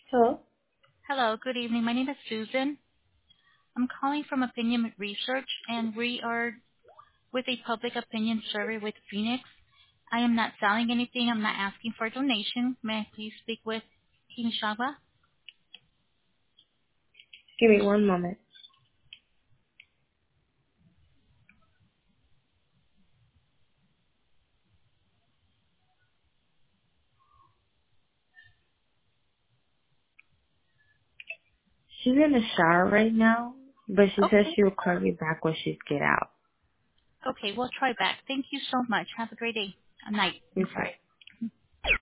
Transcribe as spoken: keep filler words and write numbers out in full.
Hello? Hello, good evening. My name is Susan. I'm calling from Opinion Research, and we are with a public opinion survey with Phoenix. I am not selling anything. I'm not asking for a donation. May I please speak with King Shaba? Give me one moment. She's in the shower right now, but she says Okay. she'll call me back when she get out. Okay, we'll try back. Thank you so much. Have a great day. A night. I'm Okay. sorry.